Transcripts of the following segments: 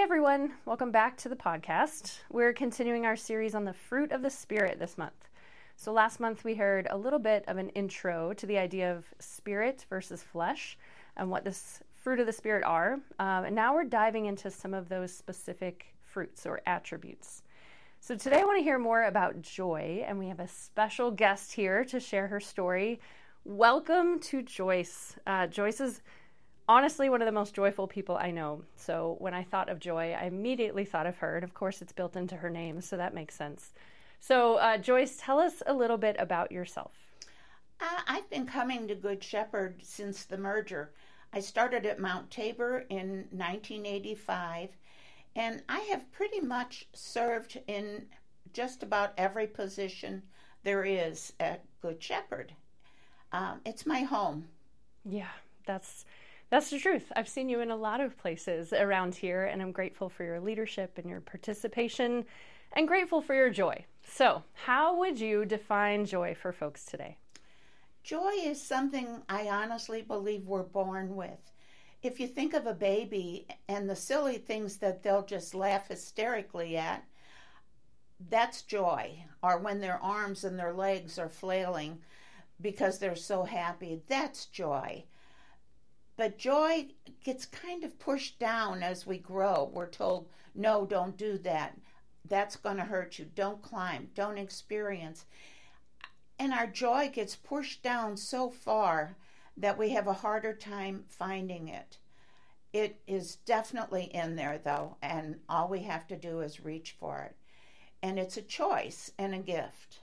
everyone. Welcome back to the podcast. We're continuing our series on the fruit of the Spirit this month. So last month we heard a little bit of an intro to the idea of spirit versus flesh and what this fruit of the Spirit are. And now we're diving into some of those specific fruits or attributes. So today I want to hear more about joy, and we have a special guest here to share her story. Welcome to Joyce. Joyce is honestly one of the most joyful people I know. So when I thought of joy, I immediately thought of her. And of course, it's built into her name, so that makes sense. So Joyce, tell us a little bit about yourself. I've been coming to Good Shepherd since the merger. I started at Mount Tabor in 1985, and I have pretty much served in just about every position there is at Good Shepherd. It's my home. Yeah, that's the truth. I've seen you in a lot of places around here, and I'm grateful for your leadership and your participation, and grateful for your joy. So, how would you define joy for folks today? Joy is something I honestly believe we're born with. If you think of a baby and the silly things that they'll just laugh hysterically at, that's joy. Or when their arms and their legs are flailing because they're so happy, that's joy. But joy gets kind of pushed down as we grow. We're told, no, don't do that. That's going to hurt you. Don't climb. Don't experience. And our joy gets pushed down so far that we have a harder time finding it. It is definitely in there, though, and all we have to do is reach for it. And it's a choice and a gift.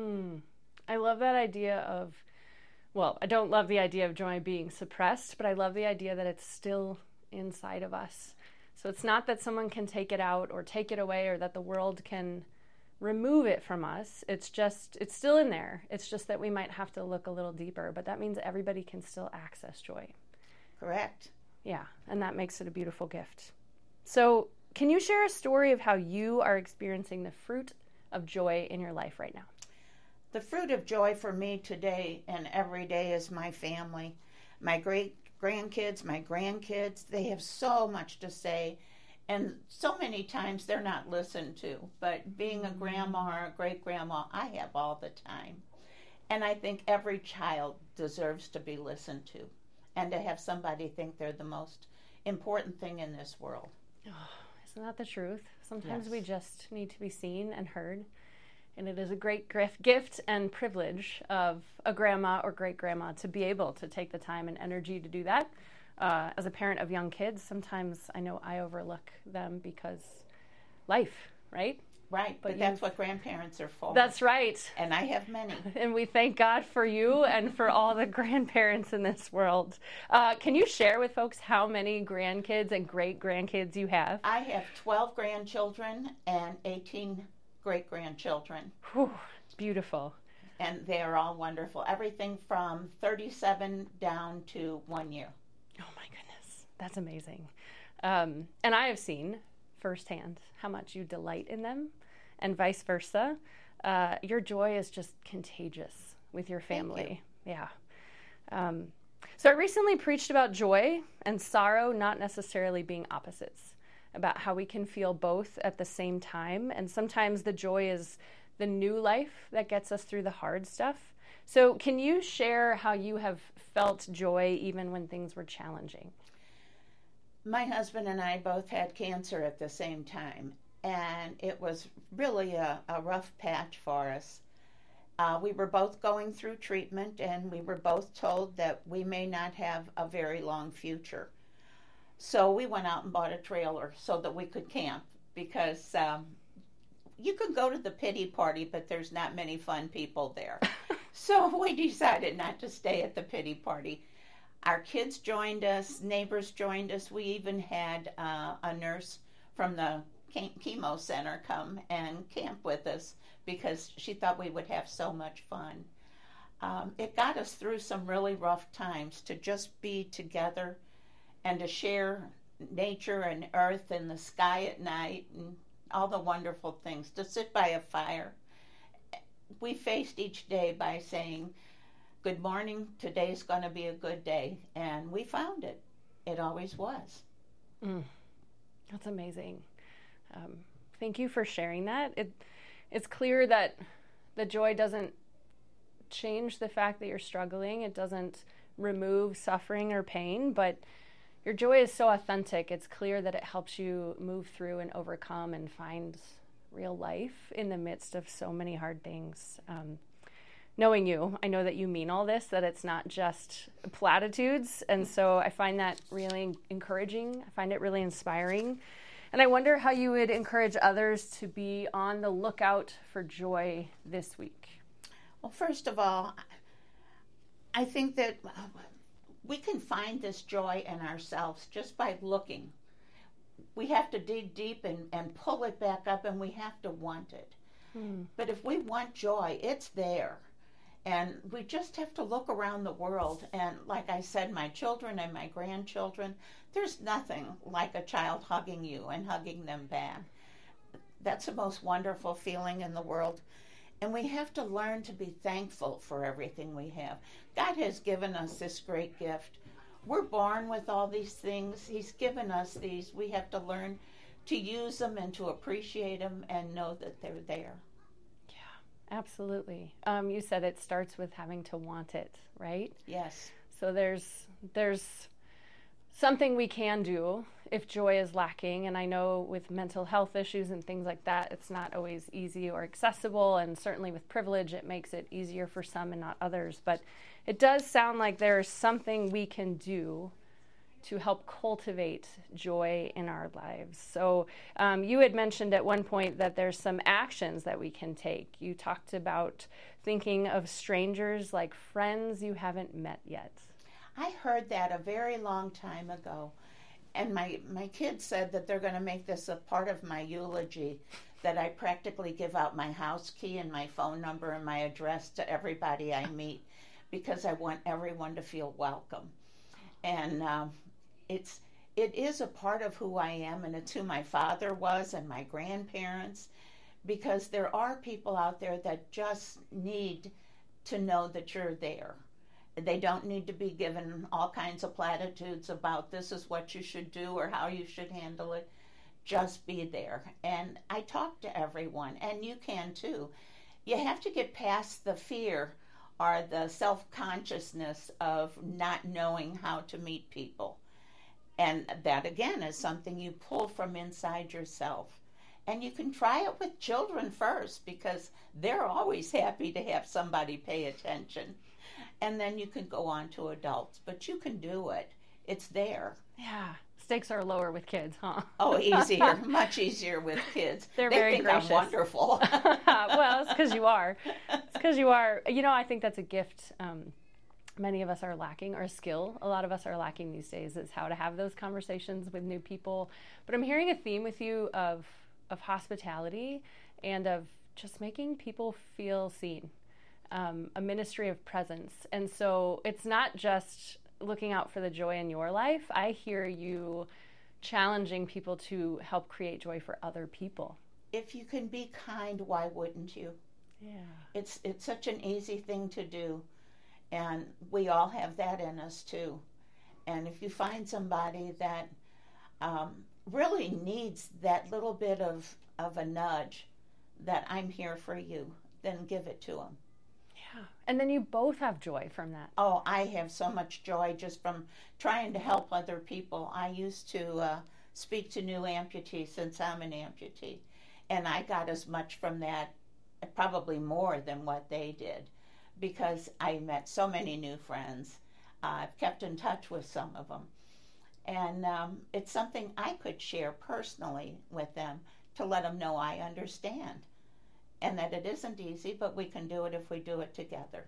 I love that idea of, well, I don't love the idea of joy being suppressed, but I love the idea that it's still inside of us. So it's not that someone can take it out or take it away or that the world can remove it from us. It's still in there. It's just that we might have to look a little deeper, but that means everybody can still access joy. Correct. Yeah, and that makes it a beautiful gift. So can you share a story of how you are experiencing the fruit of joy in your life right now? The fruit of joy for me today and every day is my family. My great-grandkids, my grandkids, they have so much to say. And so many times they're not listened to. But being a grandma or a great-grandma, I have all the time. And I think every child deserves to be listened to and to have somebody think they're the most important thing in this world. Oh, isn't that the truth? Sometimes Yes. we just need to be seen and heard. And it is a great gift and privilege of a grandma or great-grandma to be able to take the time and energy to do that. As a parent of young kids, sometimes I know I overlook them because life, right? Right, but that's what grandparents are for. That's right. And I have many. And we thank God for you and for all the grandparents in this world. Can you share with folks how many grandkids and great-grandkids you have? I have 12 grandchildren and 18 great-grandchildren. Whew, beautiful. And they are all wonderful. Everything from 37 down to 1 year. Oh my goodness, that's amazing. And I have seen firsthand how much you delight in them and vice versa. Your joy is just contagious with your family. Yeah. So I recently preached about joy and sorrow not necessarily being opposites, about how we can feel both at the same time. And sometimes the joy is the new life that gets us through the hard stuff. So can you share how you have felt joy even when things were challenging? My husband and I both had cancer at the same time, and it was really a rough patch for us. We were both going through treatment, and we were both told that we may not have a very long future. So we went out and bought a trailer so that we could camp, because you can go to the pity party, but there's not many fun people there. So we decided not to stay at the pity party. Our kids joined us, neighbors joined us. We even had a nurse from the chemo center come and camp with us because she thought we would have so much fun. It got us through some really rough times to just be together and to share nature and earth and the sky at night and all the wonderful things, to sit by a fire. We faced each day by saying, good morning, today's going to be a good day. And we found it. It always was. That's amazing. Thank you for sharing that. It's clear that the joy doesn't change the fact that you're struggling. It doesn't remove suffering or pain, but your joy is so authentic. It's clear that it helps you move through and overcome and find real life in the midst of so many hard things. Knowing you, I know that you mean all this, that it's not just platitudes. And so I find that really encouraging. I find it really inspiring. And I wonder how you would encourage others to be on the lookout for joy this week. Well, first of all, I think that we can find this joy in ourselves just by looking. We have to dig deep and pull it back up, and we have to want it. But if we want joy, it's there. And we just have to look around the world. And like I said, my children and my grandchildren, there's nothing like a child hugging you and hugging them back. That's the most wonderful feeling in the world. And we have to learn to be thankful for everything we have. God has given us this great gift. We're born with all these things. He's given us these. We have to learn to use them and to appreciate them and know that they're there. Yeah, absolutely. You said it starts with having to want it, right? Yes. So there's something we can do if joy is lacking. And I know with mental health issues and things like that, it's not always easy or accessible. And certainly with privilege, it makes it easier for some and not others. But it does sound like there's something we can do to help cultivate joy in our lives. So you had mentioned at one point that there's some actions that we can take. You talked about thinking of strangers like friends you haven't met yet. I heard that a very long time ago. And my kids said that they're going to make this a part of my eulogy, that I practically give out my house key and my phone number and my address to everybody I meet, because I want everyone to feel welcome. And it is a part of who I am, and it's who my father was and my grandparents, because there are people out there that just need to know that you're there. They don't need to be given all kinds of platitudes about this is what you should do or how you should handle it. Just be there. And I talk to everyone, and you can too. You have to get past the fear or the self-consciousness of not knowing how to meet people. And that, again, is something you pull from inside yourself. And you can try it with children first, because they're always happy to have somebody pay attention. And then you can go on to adults. But you can do it. It's there. Yeah. Stakes are lower with kids, huh? Oh, easier. Much easier with kids. They very think gracious. I'm wonderful. Well, it's because you are. It's because you are. You know, I think that's a gift many of us are lacking, or a skill a lot of us are lacking these days, is how to have those conversations with new people. But I'm hearing a theme with you of hospitality and of just making people feel seen, a ministry of presence. And so it's not just looking out for the joy in your life. I hear you challenging people to help create joy for other people. If you can be kind, why wouldn't you? Yeah. It's such an easy thing to do. And we all have that in us too. And if you find somebody that really needs that little bit of a nudge, that I'm here for you, then give it to them. Yeah. And then you both have joy from that. Oh, I have so much joy just from trying to help other people. I used to speak to new amputees since I'm an amputee. And I got as much from that, probably more than what they did, because I met so many new friends. I've kept in touch with some of them. And it's something I could share personally with them to let them know I understand. And that it isn't easy, but we can do it if we do it together.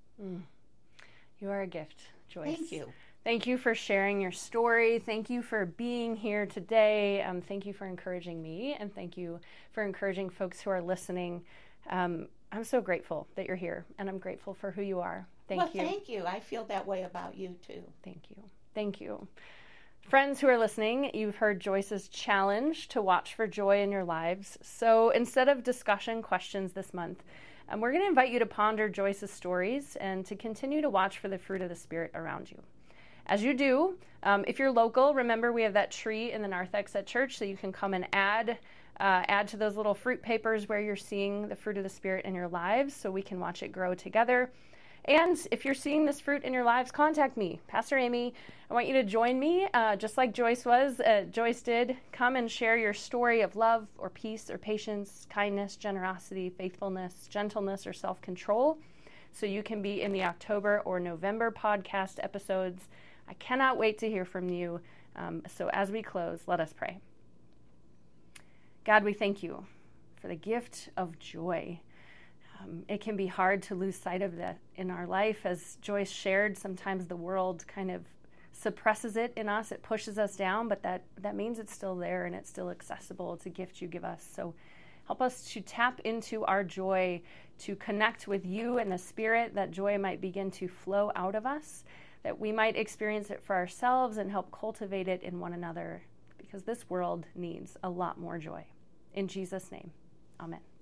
You are a gift, Joyce. Thank you. Thank you for sharing your story. Thank you for being here today. Thank you for encouraging me, and thank you for encouraging folks who are listening. I'm so grateful that you're here, and I'm grateful for who you are. Thank you. Thank you. I feel that way about you, too. Thank you. Thank you. Friends who are listening, you've heard Joyce's challenge to watch for joy in your lives. So instead of discussion questions this month, we're going to invite you to ponder Joyce's stories and to continue to watch for the fruit of the Spirit around you. as you do, if you're local, remember we have that tree in the narthex at church, so you can come and add to those little fruit papers where you're seeing the fruit of the Spirit in your lives, so we can watch it grow together. And if you're seeing this fruit in your lives, contact me, Pastor Amy. I want you to join me, just like Joyce did. Come and share your story of love or peace or patience, kindness, generosity, faithfulness, gentleness, or self-control, so you can be in the October or November podcast episodes. I cannot wait to hear from you. So as we close, let us pray. God, we thank you for the gift of joy. It can be hard to lose sight of that in our life. As Joyce shared, sometimes the world kind of suppresses it in us. It pushes us down, but that means it's still there and it's still accessible. It's a gift you give us. So help us to tap into our joy, to connect with you and the Spirit, that joy might begin to flow out of us, that we might experience it for ourselves and help cultivate it in one another, because this world needs a lot more joy. In Jesus' name, amen.